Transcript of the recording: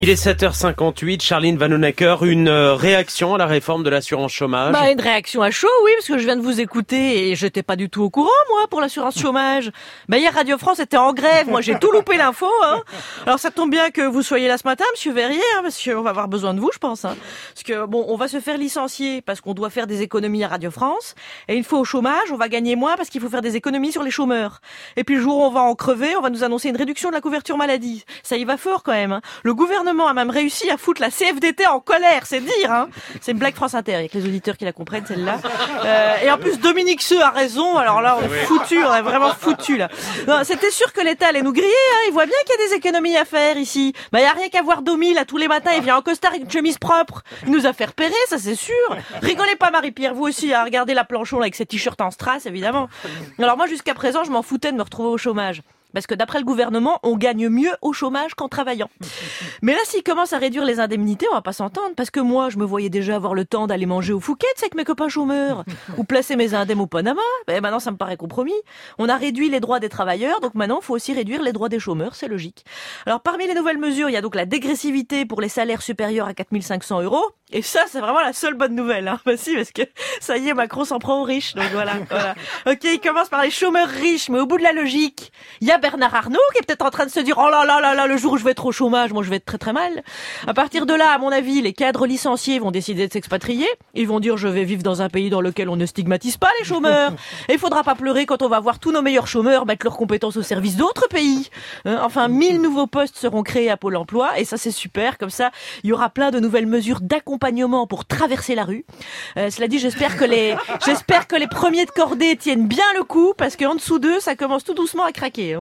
Il est 7h58, Charline Vanhoenacker, une réaction à la réforme de l'assurance chômage? Une réaction à chaud, oui, parce que je viens de vous écouter et j'étais pas du tout au courant, moi, pour l'assurance chômage. Hier, Radio France était en grève, moi j'ai tout loupé l'info, hein. Alors ça tombe bien que vous soyez là ce matin, monsieur Verrier, hein, parce qu'on va avoir besoin de vous, je pense, hein. Parce que, on va se faire licencier parce qu'on doit faire des économies à Radio France, et une fois au chômage, on va gagner moins parce qu'il faut faire des économies sur les chômeurs. Et puis le jour où on va en crever, on va nous annoncer une réduction de la couverture maladie. Ça y va fort quand même, hein. Le gouvernement a même réussi à foutre la CFDT en colère, c'est dire, hein. C'est une blague France Inter, il y a que les auditeurs qui la comprennent, celle-là. Et en plus, Dominique Seux a raison, alors là, on est foutu, on est vraiment foutu, là. Non, c'était sûr que l'État allait nous griller, hein. Il voit bien qu'il y a des économies à faire, ici. Il y a rien qu'à voir Domi, là, tous les matins, il vient en costard avec une chemise propre. Il nous a fait repérer, ça c'est sûr. Rigolez pas, Marie-Pierre, vous aussi, à regarder la Planchon, là, avec ses t-shirts en strass, évidemment. Alors moi, jusqu'à présent, je m'en foutais de me retrouver au chômage. Parce que d'après le gouvernement, on gagne mieux au chômage qu'en travaillant. Mais là, s'ils commencent à réduire les indemnités, on va pas s'entendre. Parce que moi, je me voyais déjà avoir le temps d'aller manger au Fouquet, avec mes copains chômeurs. Ou placer mes indemnes au Panama. Maintenant, ça me paraît compromis. On a réduit les droits des travailleurs, donc maintenant, il faut aussi réduire les droits des chômeurs, c'est logique. Alors, parmi les nouvelles mesures, il y a donc la dégressivité pour les salaires supérieurs à 4 500 €. Et ça, c'est vraiment la seule bonne nouvelle, hein. Si, parce que ça y est, Macron s'en prend aux riches. Donc voilà. Ok, il commence par les chômeurs riches, mais au bout de la logique, il y a Bernard Arnault qui est peut-être en train de se dire oh là là là là, le jour où je vais être au chômage, moi je vais être très très mal. À partir de là, à mon avis, les cadres licenciés vont décider de s'expatrier. Ils vont dire je vais vivre dans un pays dans lequel on ne stigmatise pas les chômeurs. Et il faudra pas pleurer quand on va voir tous nos meilleurs chômeurs mettre leurs compétences au service d'autres pays. Enfin, 1000 nouveaux postes seront créés à Pôle emploi et ça c'est super. Comme ça, il y aura plein de nouvelles mesures d'accompagnement pour traverser la rue. Cela dit, j'espère que les premiers de cordée tiennent bien le coup parce qu'en dessous d'eux, ça commence tout doucement à craquer.